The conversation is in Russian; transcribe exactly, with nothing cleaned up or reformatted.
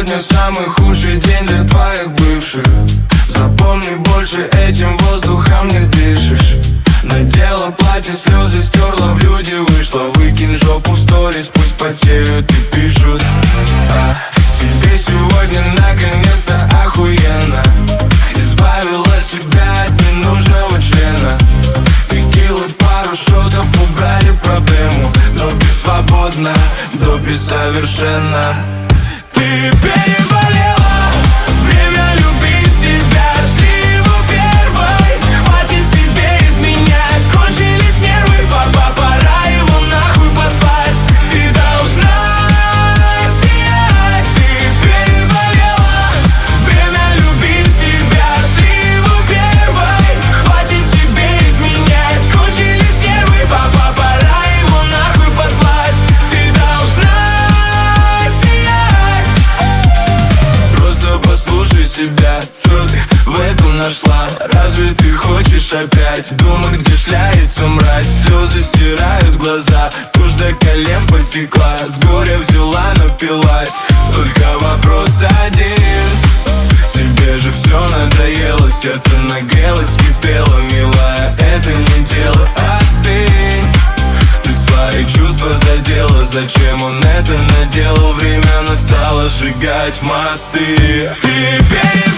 сегодня самый худший день для твоих бывших. Запомни, больше этим воздухом не дышишь. Надела платье, слезы стерла, в люди вышла. Выкинь жопу в сторис, пусть потеют и пишут. А тебе сегодня наконец-то охуенно. Избавила себя от ненужного члена. Текилы, пару шотов, убрали проблему. Добби свободна, Добби совершенно. Ты переболела, время любить себя. Шли его первой, хватит себе изменять. Кончились нервы, папа, пора его нахуй послать. Ты должна сиять. Ты переболела, время любить себя. Шли его первой, хватит себе изменять. Кончились нервы, папа, пора его нахуй послать. Ты должна сиять. Просто послушай себя, что ты в этом нашла? Разве ты хочешь опять думать, где шляется мразь? Слезы стирают глаза, тушь до колен потекла. С горя взяла, напилась. Только вопрос один: тебе же все надоело, сердце нагрелось, кипело, милая. Это не дело, остынь. Ты свои чувства задела, зачем он это наделал? Время настало сжигать мосты. Ты переболела.